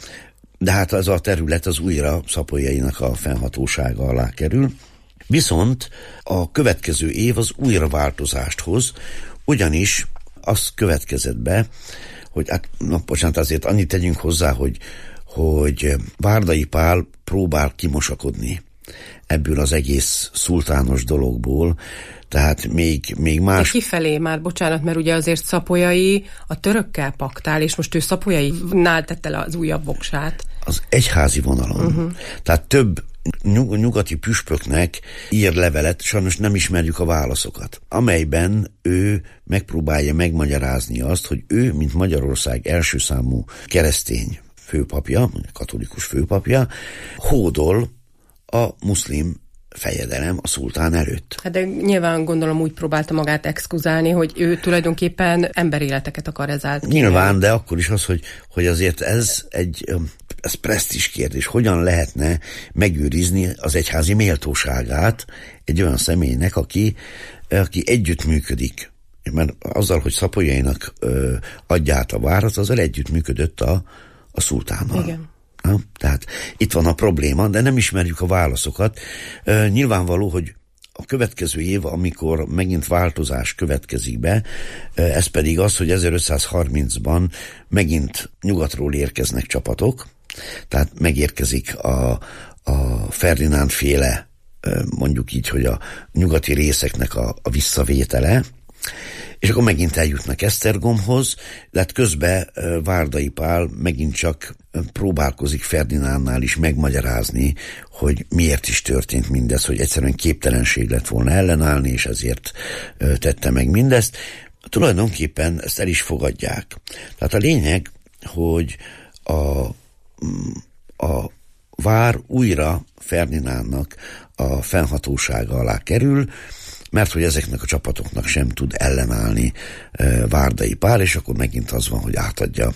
de hát az a terület az újra Szapolyainak a fennhatósága alá kerül. Viszont a következő év az újra változást hoz, ugyanis az következett be, hogy hát, na, bocsánat, azért annyit tegyünk hozzá, hogy, hogy Várdai Pál próbál kimosakodni ebből az egész szultános dologból, tehát még, még más... De kifelé már, bocsánat, mert ugye azért Szapolyai a törökkel paktál, és most ő Szapolyainál tette le az újabb voksát. Az egyházi vonalon. Uh-huh. Tehát több nyug- nyugati püspöknek ír levelet, sajnos nem ismerjük a válaszokat, amelyben ő megpróbálja megmagyarázni azt, hogy ő, mint Magyarország első számú keresztény főpapja, katolikus főpapja, hódol a muszlim fejedelem a szultán előtt. Hát de nyilván gondolom úgy próbálta magát exkuzálni, hogy ő tulajdonképpen emberéleteket akar ezáltal. Nyilván, de akkor is az, hogy, hogy azért ez egy ez presztízs kérdés. Hogyan lehetne megőrizni az egyházi méltóságát egy olyan személynek, aki, aki együttműködik. Mert azzal, hogy Szapolyainak ö, adja át a várat, azzal együttműködött a, a szultánnal. Igen. Na, tehát itt van a probléma, de nem ismerjük a válaszokat. Ö, nyilvánvaló, hogy a következő év, amikor megint változás következik be, ez pedig az, hogy ezerötszázharmincban megint nyugatról érkeznek csapatok, tehát megérkezik a, a Ferdinánd féle, mondjuk így, hogy a nyugati részeknek a, a visszavétele, és akkor megint eljutnak Esztergomhoz, de hát közben Várdai Pál megint csak próbálkozik Ferdinándnál is megmagyarázni, hogy miért is történt mindez, hogy egyszerűen képtelenség lett volna ellenállni, és ezért tette meg mindezt. Tulajdonképpen ezt el is fogadják. Tehát a lényeg, hogy a, a vár újra Ferdinándnak a fennhatósága alá kerül, mert hogy ezeknek a csapatoknak sem tud ellenállni e, Várdai Pál, és akkor megint az van, hogy átadja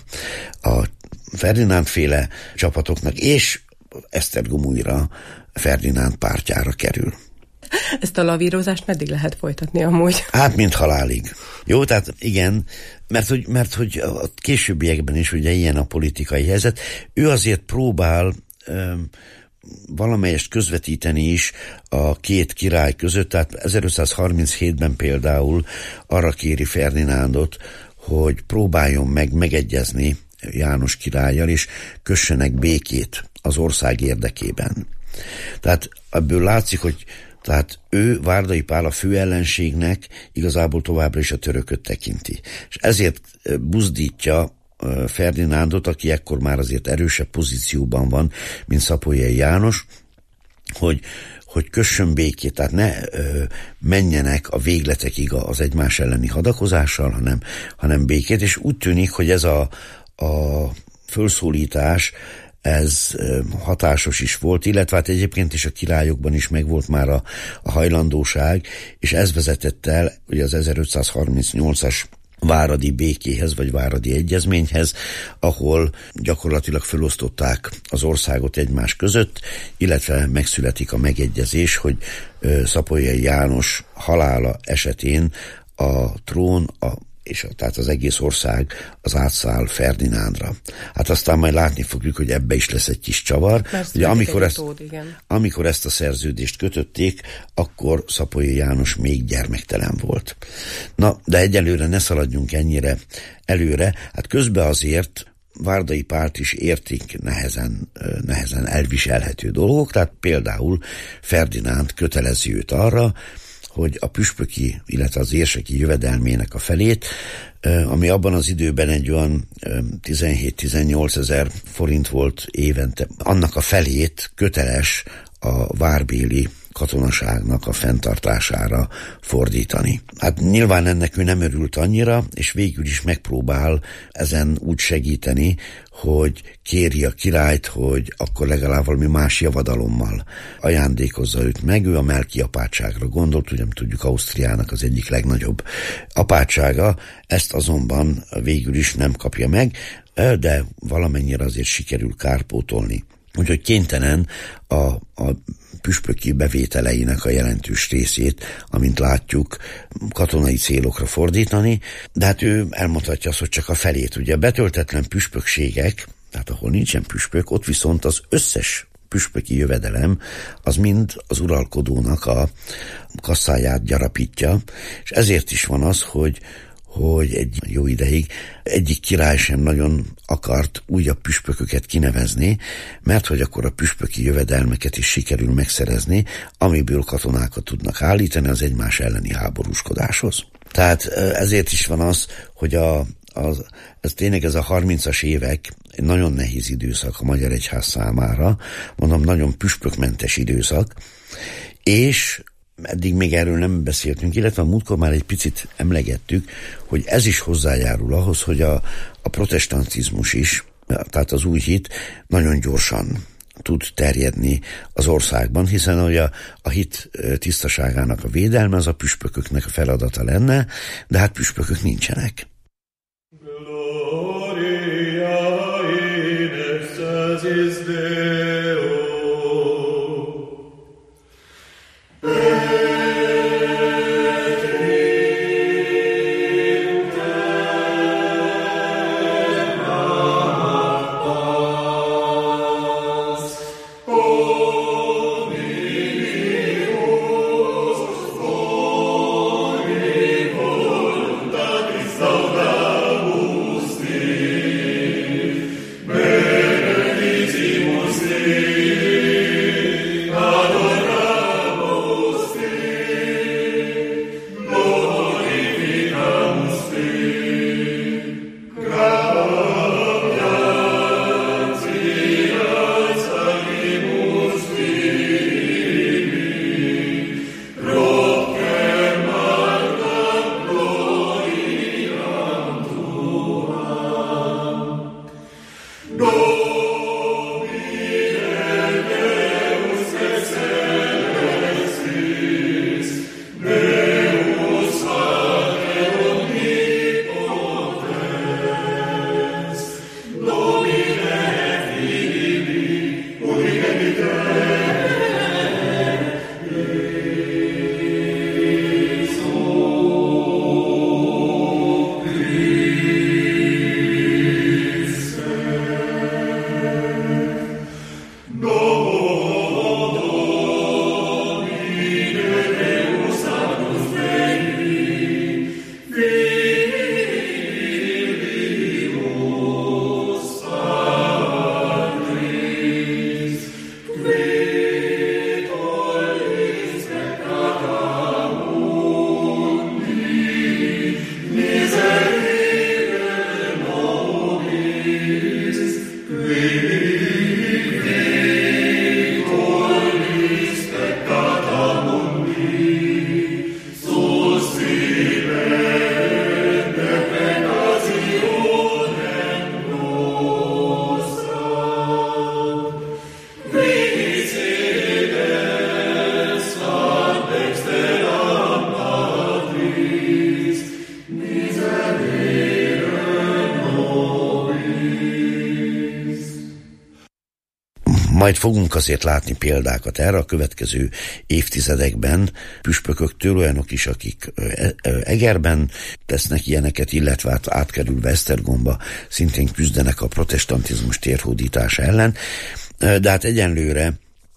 a Ferdinánd féle csapatoknak, és Esztergom újra Ferdinánd pártjára kerül. Ezt a lavírozást meddig lehet folytatni amúgy? Hát, mint halálig. Jó, tehát igen, mert hogy, mert hogy a későbbiekben is ugye ilyen a politikai helyzet. Ő azért próbál e, valamelyest közvetíteni is a két király között, tehát ezerötszázharminchétben például arra kéri Ferdinándot, hogy próbáljon meg megegyezni János királlyal, és kössenek békét az ország érdekében. Tehát ebből látszik, hogy tehát ő, Várdai Pál a fő ellenségnek igazából továbbra is a törököt tekinti. És ezért buzdítja Ferdinándot, aki ekkor már azért erősebb pozícióban van, mint Szapolyai János, hogy, hogy kössön békét, tehát ne ö, menjenek a végletekig az egymás elleni hadakozással, hanem, hanem békét, és úgy tűnik, hogy ez a, a fölszólítás, ez ö, hatásos is volt, illetve hát egyébként is a királyokban is megvolt már a, a hajlandóság, és ez vezetett el ugye az ezerötszázharmincnyolcas váradi békéhez, vagy váradi egyezményhez, ahol gyakorlatilag felosztották az országot egymás között, illetve megszületik a megegyezés, hogy Szapolyai János halála esetén a trón, a és tehát az egész ország az átszáll Ferdinándra. Hát aztán majd látni fogjuk, hogy ebbe is lesz egy kis csavar. Ugye, amikor, ezt, utód, amikor ezt a szerződést kötötték, akkor Szapolyai János még gyermektelen volt. Na, de egyelőre ne szaladjunk ennyire előre. Hát közben azért Várdai Pált is értik nehezen, nehezen elviselhető dolgok, tehát például Ferdinánd kötelezi őt arra, hogy a püspöki, illetve az érseki jövedelmének a felét, ami abban az időben egy olyan tizenhét-tizennyolc ezer forint volt évente, annak a felét köteles a várbéli katonaságnak a fenntartására fordítani. Hát nyilván ennek ő nem örült annyira, és végül is megpróbál ezen úgy segíteni, hogy kéri a királyt, hogy akkor legalább valami más javadalommal ajándékozza őt meg. Ő a melki apátságra gondolt, ugye tudjuk, Ausztriának az egyik legnagyobb apátsága, ezt azonban végül is nem kapja meg, de valamennyire azért sikerül kárpótolni. Úgyhogy kénytelen a, a püspöki bevételeinek a jelentős részét, amint látjuk, katonai célokra fordítani, de hát ő elmondhatja azt, hogy csak a felét. Ugye a betöltetlen püspökségek, tehát ahol nincsen püspök, ott viszont az összes püspöki jövedelem, az mind az uralkodónak a kasszáját gyarapítja, és ezért is van az, hogy hogy egy jó ideig egyik király sem nagyon akart újabb püspököket kinevezni, mert hogy akkor a püspöki jövedelmeket is sikerül megszerezni, amiből katonákat tudnak állítani az egymás elleni háborúskodáshoz. Tehát ezért is van az, hogy a, az, ez tényleg ez a harmincas évek nagyon nehéz időszak a Magyar Egyház számára, mondom, nagyon püspökmentes időszak, és eddig még erről nem beszéltünk, illetve a múltkor már egy picit emlegettük, hogy ez is hozzájárul ahhoz, hogy a, a protestantizmus is, tehát az új hit nagyon gyorsan tud terjedni az országban, hogy a, a hit tisztaságának a védelme az a püspököknek a feladata lenne, de hát püspökök nincsenek. Majd fogunk azért látni példákat erre a következő évtizedekben, püspököktől, olyanok is, akik Egerben tesznek ilyeneket, illetve át, átkerülve Esztergomba szintén küzdenek a protestantizmus térhódítása ellen, de hát egyenlőre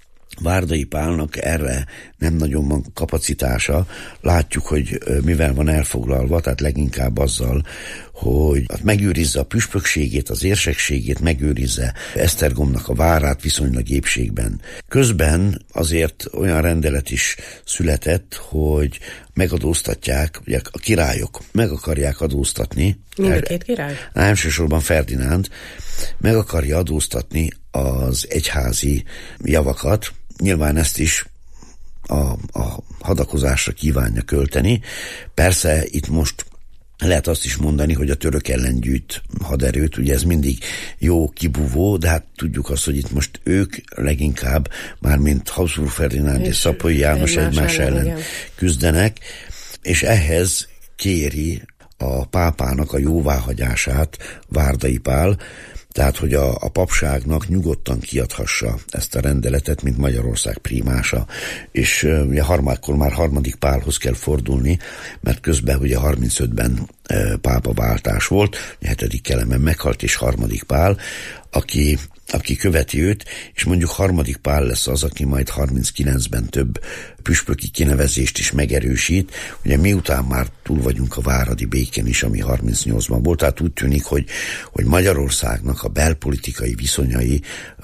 Várdai Pálnak erre nem nagyon van kapacitása. Látjuk, hogy mivel van elfoglalva, tehát leginkább azzal, hogy megőrizze a püspökségét, az érsekségét, megőrizze Esztergomnak a várát viszonylag épségben. Közben azért olyan rendelet is született, hogy megadóztatják, ugye a királyok meg akarják adóztatni. Mind a két király? Elsősorban Ferdinánd meg akarja adóztatni az egyházi javakat. Nyilván ezt is a, a hadakozásra kívánja költeni. Persze itt most lehet azt is mondani, hogy a török ellen gyűjt haderőt, ugye ez mindig jó kibúvó, de hát tudjuk azt, hogy itt most ők leginkább, mármint Habsburg Ferdinánd és, és Szapoly János egymás, egymás ellen igen. küzdenek, és ehhez kéri a pápának a jóváhagyását Várdai Pál, tehát, hogy a, a papságnak nyugodtan kiadhassa ezt a rendeletet, mint Magyarország prímása. És ugye harmadkor már harmadik Pálhoz kell fordulni, mert közben ugye harmincötben e, pápaváltás volt, a hetedik Kelemen meghalt, és harmadik Pál, aki, aki követi őt, és mondjuk harmadik Pál lesz az, aki majd harminckilencben több püspöki kinevezést is megerősít. Ugye miután már túl vagyunk a váradi békén is, ami harmincnyolcban volt, tehát úgy tűnik, hogy, hogy Magyarországnak a belpolitikai viszonyai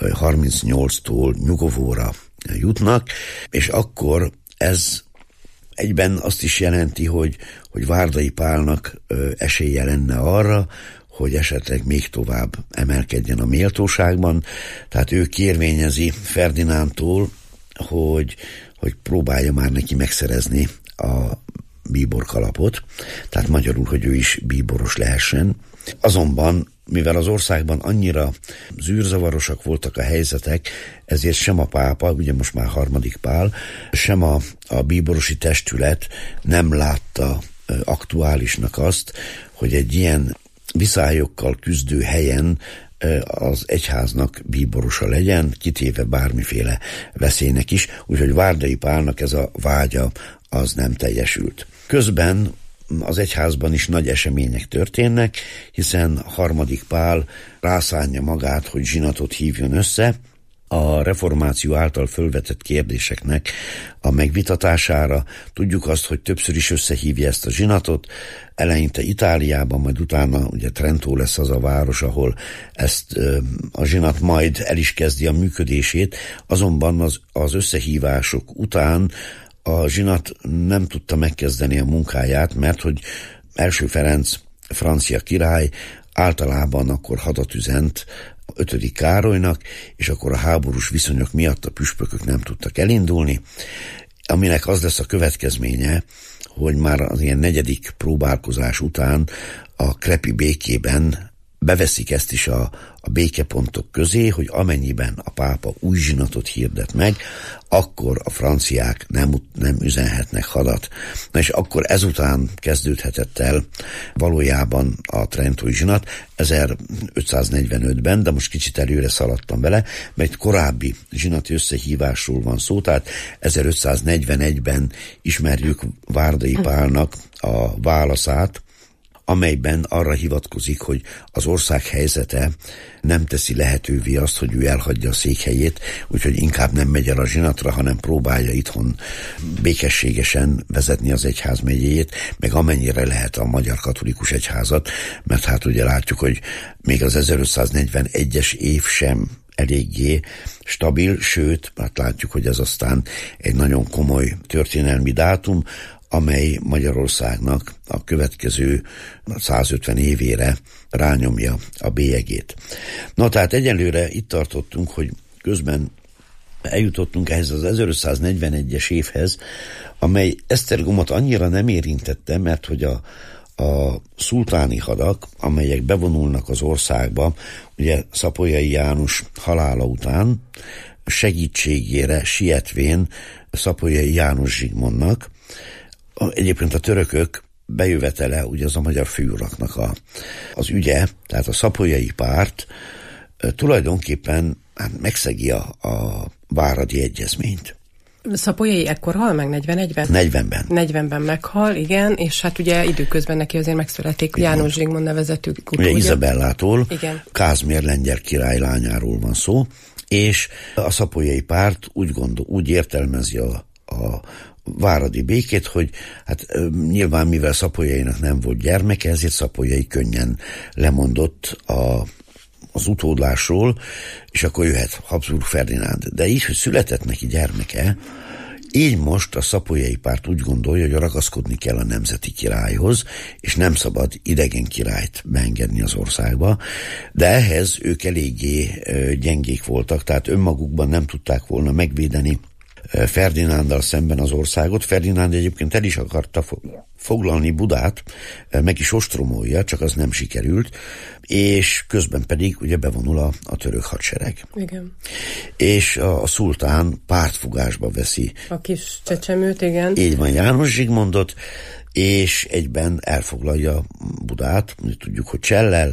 harmincnyolctól nyugovóra jutnak, és akkor ez egyben azt is jelenti, hogy, hogy Várdai Pálnak ö, esélye lenne arra, hogy esetleg még tovább emelkedjen a méltóságban. Tehát ő kérvényezi Ferdinándtól, hogy, hogy próbálja már neki megszerezni a bíborkalapot, tehát magyarul, hogy ő is bíboros lehessen. Azonban, mivel az országban annyira zűrzavarosak voltak a helyzetek, ezért sem a pápa, ugye most már harmadik Pál, sem a, a bíborosi testület nem látta aktuálisnak azt, hogy egy ilyen viszályokkal küzdő helyen az egyháznak bíborosa legyen, kitéve bármiféle veszélynek is, úgyhogy Várdai Pálnak ez a vágya az nem teljesült. Közben az egyházban is nagy események történnek, hiszen harmadik Pál rászánja magát, hogy zsinatot hívjon össze, a reformáció által fölvetett kérdéseknek a megvitatására. Tudjuk azt, hogy többször is összehívja ezt a zsinatot, eleinte Itáliában, majd utána ugye Trento lesz az a város, ahol ezt a zsinat majd el is kezdi a működését, azonban az, az összehívások után a zsinat nem tudta megkezdeni a munkáját, mert hogy első Ferenc francia király általában akkor hadat üzent ötödik Károlynak, és akkor a háborús viszonyok miatt a püspökök nem tudtak elindulni, aminek az lesz a következménye, hogy már az ilyen negyedik próbálkozás után a krepi békében beveszik ezt is a, a békepontok közé, hogy amennyiben a pápa új zsinatot hirdet meg, akkor a franciák nem, nem üzenhetnek hadat. Na és akkor ezután kezdődhetett el valójában a trentói zsinat ezerötszáznegyvenötben, de most kicsit előre szaladtam vele, mert korábbi zsinati összehívásról van szó, tehát ezerötszáznegyvenegyben ismerjük Várdai Pálnak a válaszát, amelyben arra hivatkozik, hogy az ország helyzete nem teszi lehetővé azt, hogy ő elhagyja a székhelyét, úgyhogy inkább nem megy el a zsinatra, hanem próbálja itthon békességesen vezetni az egyházmegyéjét, meg amennyire lehet a magyar katolikus egyházat, mert hát ugye látjuk, hogy még az ezerötszáznegyvenegyes év sem eléggé stabil, sőt, hát látjuk, hogy ez aztán egy nagyon komoly történelmi dátum, amely Magyarországnak a következő százötven évére rányomja a bélyegét. Na tehát egyelőre itt tartottunk, hogy közben eljutottunk ehhez az ezerötszáznegyvenegyes évhez, amely Esztergomot annyira nem érintette, mert hogy a, a szultáni hadak, amelyek bevonulnak az országba, ugye Szapolyai János halála után segítségére sietvén Szapolyai János Zsigmondnak, egyébként a törökök bejövetele, ugye az a magyar főuraknak a, az ügye, tehát a szapolyai párt e, tulajdonképpen hát megszegi a, a váradi egyezményt. Szapolyai ekkor hal meg negyvenegyben? negyvenben. negyvenben meghal, igen, és hát ugye időközben neki azért megszületik igen. János Zsigmond nevezetű utódja. Ugye Izabellától, Kázmér lengyel király lányáról van szó, és a szapolyai párt úgy gondol, úgy értelmezi a, a váradi békét, hogy hát nyilván mivel Szapolyainak nem volt gyermeke, ezért Szapolyai könnyen lemondott a, az utódlásról, és akkor jöhet Habsburg Ferdinánd. De így, hogy született neki gyermeke, így most a szapolyai párt úgy gondolja, hogy ragaszkodni kell a nemzeti királyhoz, és nem szabad idegen királyt beengedni az országba, de ehhez ők eléggé gyengék voltak, tehát önmagukban nem tudták volna megvédeni Ferdinánddal szemben az országot. Ferdinánd egyébként el is akarta foglalni Budát, meg is ostromolja, csak az nem sikerült, és közben pedig ugye bevonul a, a török hadsereg. Igen. És a, a szultán pártfogásba veszi a kis csecsemőt, igen. Így van, János Zsigmondot, és egyben elfoglalja Budát, tudjuk, hogy Csellel,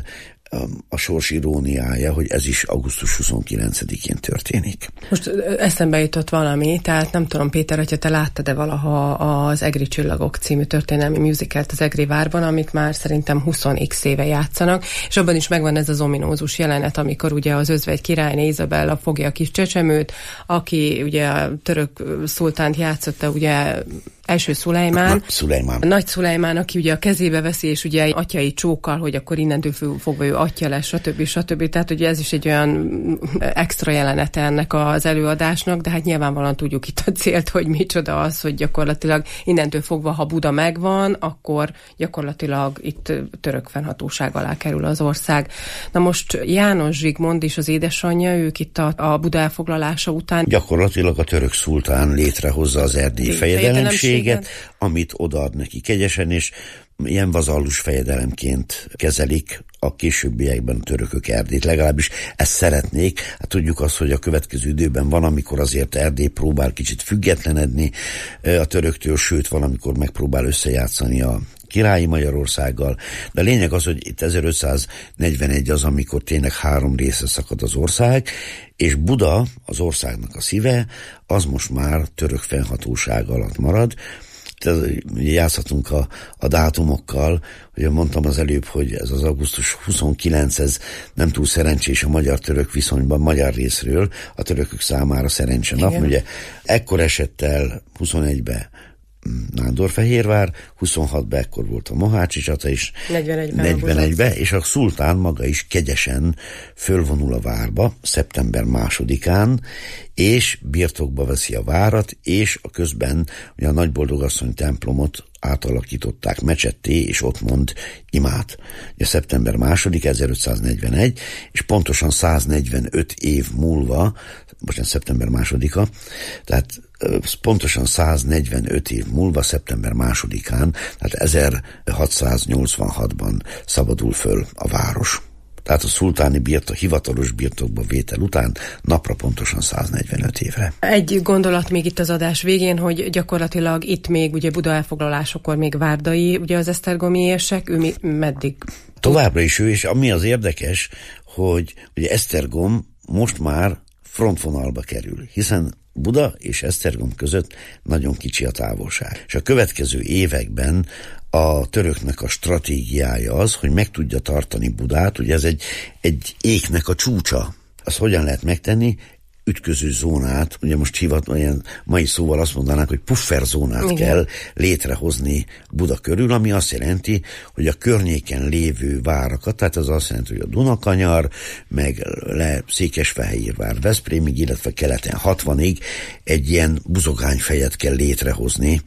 a sors iróniája, hogy ez is augusztus huszonkilencedikén történik. Most eszembe jutott valami, tehát nem tudom, Péter, hogyha te láttad-e valaha az Egri Csillagok című történelmi musicalt az Egri várban, amit már szerintem húsz x éve játszanak, és abban is megvan ez az ominózus jelenet, amikor ugye az özvegy királyné Izabella fogja a kis csecsemőt, aki ugye a török szultánt játszotta, ugye első Szulejmán. Nagy Szulejmán. Nagy Szulejmán, aki ugye a kezébe veszi, és ugye atyai csókkal, hogy akkor innentől fogva ő atya lesz, stb. stb. Tehát ugye ez is egy olyan extra jelenete ennek az előadásnak, de hát nyilvánvalóan tudjuk itt a célt, hogy micsoda az, hogy gyakorlatilag innentől fogva, ha Buda megvan, akkor gyakorlatilag itt török fennhatóság alá kerül az ország. Na most János Zsigmond és az édesanyja, ők itt a, a Buda elfoglalása után gyakorlatilag a török szultán létrehozza az erdélyi fejedelemséget, amit odaad neki kegyesen, és ilyen vazallus fejedelemként kezelik a későbbiekben a törökök Erdélyt, legalábbis ezt szeretnék. Hát tudjuk azt, hogy a következő időben van, amikor azért Erdély próbál kicsit függetlenedni a töröktől, sőt van, amikor megpróbál összejátszani a királyi Magyarországgal, de a lényeg az, hogy itt ezerötszáznegyvenegy az, amikor tényleg három részre szakad az ország, és Buda, az országnak a szíve, az most már török fennhatóság alatt marad. Tehát játszhatunk a, a dátumokkal, ugye mondtam az előbb, hogy ez az augusztus huszonkilenc, ez nem túl szerencsés a magyar-török viszonyban, magyar részről, a törökök számára szerencse nap. Ugye ekkor esett el huszonegybe Nándorfehérvár, huszonhatban ekkor volt a Mohácsi csata is, negyvenegyben, és a szultán maga is kegyesen fölvonul a várba szeptember másodikán, és birtokba veszi a várat, és a közben ugye a Nagyboldogasszony templomot átalakították mecsetté, és ott mond imát. Ugye szeptember második, ezerötszáznegyvenegy, és pontosan száznegyvenöt év múlva, bocsánat, szeptember másodika, tehát pontosan száznegyvenöt év múlva, szeptember másodikán, tehát ezerhatszáznyolcvanhatban szabadul föl a város. Tehát a szultáni birtok, hivatalos birtokba vétel után napra pontosan száznegyvenöt évre. Egy gondolat még itt az adás végén, hogy gyakorlatilag itt még ugye Buda elfoglalásakor még várdai, ugye az esztergomi érsek, ő mi, meddig? Továbbra is ő, és ami az érdekes, hogy ugye Esztergom most már frontvonalba kerül, hiszen Buda és Esztergom között nagyon kicsi a távolság. És a következő években a töröknek a stratégiája az, hogy meg tudja tartani Budát, ugye ez egy, egy éknek a csúcsa. Azt hogyan lehet megtenni? Ütköző zónát, ugye most hivat, ilyen mai szóval azt mondanák, hogy pufferzónát Igen. kell létrehozni Buda körül, ami azt jelenti, hogy a környéken lévő várakat, tehát az azt jelenti, hogy a Dunakanyar, meg le Székesfehérvár, Veszprémig, illetve keleten hatvanig egy ilyen buzogányfejet kell létrehozni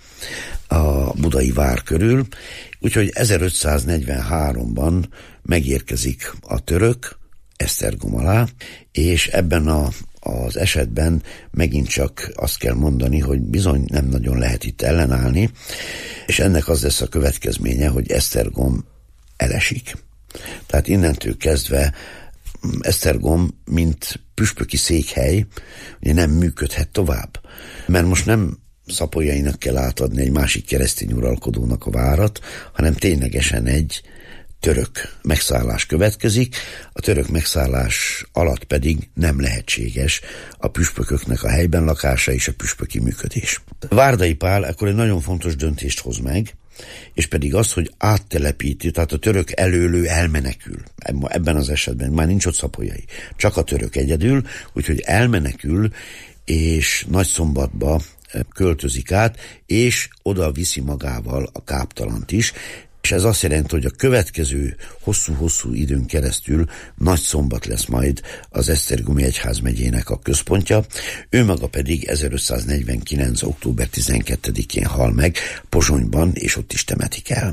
a budai vár körül. Úgyhogy ezerötszáznegyvenháromban megérkezik a török Esztergom alá, és ebben a az esetben megint csak azt kell mondani, hogy bizony nem nagyon lehet itt ellenállni, és ennek az lesz a következménye, hogy Esztergom elesik. Tehát innentől kezdve Esztergom, mint püspöki székhely, ugye nem működhet tovább, mert most nem Szapolyainak kell átadni egy másik keresztény uralkodónak a várat, hanem ténylegesen egy török megszállás következik, a török megszállás alatt pedig nem lehetséges a püspököknek a helyben lakása és a püspöki működés. Várdai Pál akkor egy nagyon fontos döntést hoz meg, és pedig az, hogy áttelepíti, tehát a török előlő elmenekül. Ebben az esetben már nincs ott Szapolyai, csak a török egyedül, úgyhogy elmenekül, és Nagyszombatba költözik át, és oda viszi magával a káptalant is, és ez azt jelenti, hogy a következő hosszú-hosszú időn keresztül Nagyszombat lesz majd az Esztergomi egyházmegyének a központja, ő maga pedig ezerötszáznegyvenkilenc. október tizenkettedikén hal meg Pozsonyban, és ott is temetik el.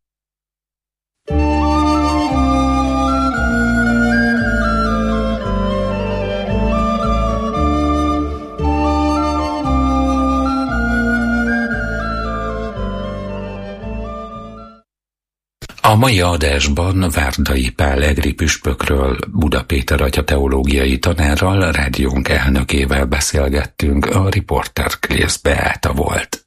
A mai adásban Várdai Pál egri püspökről Buda Péter atya teológiai tanárral, rádiónk elnökével beszélgettünk, a riporter Klész Beáta volt.